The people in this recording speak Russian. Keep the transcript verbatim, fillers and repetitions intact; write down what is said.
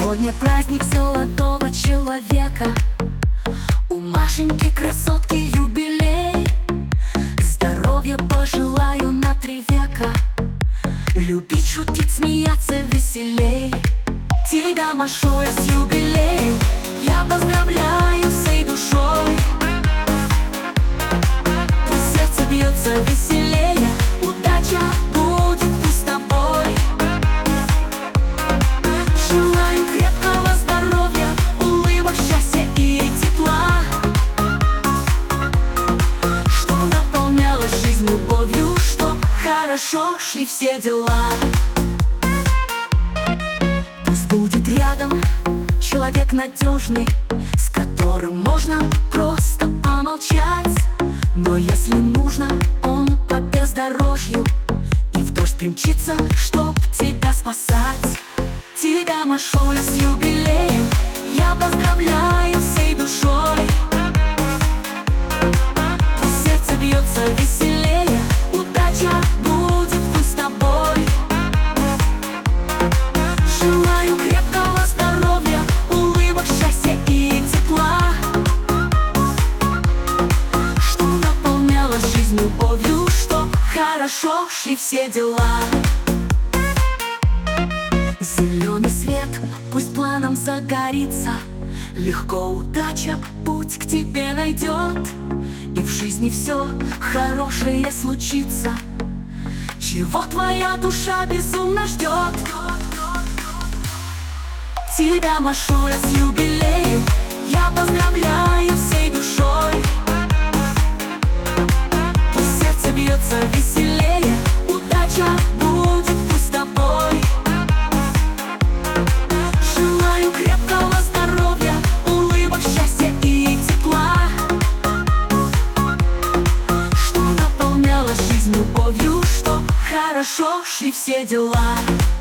Сегодня праздник золотого человека. У Машеньки красотки юбилей. Здоровья пожелаю на три века. Любить, шутить, смеяться веселей. Тебя, Машуля, с юбилеем я поздравляю всей душой. Пусть сердце бьется веселее, удача будет пусть с тобой. Желаю крепкого здоровья, улыбок, счастья и тепла, что наполнялась жизнь любовью, чтоб хорошо шли все дела. Пусть будет рядом человек надежный, с которым можно просто помолчать. Но если нужно, он по бездорожью и в дождь примчится, чтоб тебя спасать. Тебя, Машуля, с юбилеем я поздравляю всей душой. Пусть сердце бьется веселее, удача будет пусть с тобой. Желаю крепкого здоровья, улыбок, счастья и тепла, что наполнялась жизнь любовью, чтоб хорошо шли все дела. Зеленый свет пусть планом загорится, легко удача путь к тебе найдет, и в жизни все хорошее случится, чего твоя душа безумно ждет. Тебя, Машуля, с юбилеем я поздравляю всей душой. Пусть сердце бьется веселее, удача будет пусть с тобой. Желаю крепкого здоровья, улыбок, счастья и тепла, что наполнялась жизнь любовью, чтоб хорошо шли все дела.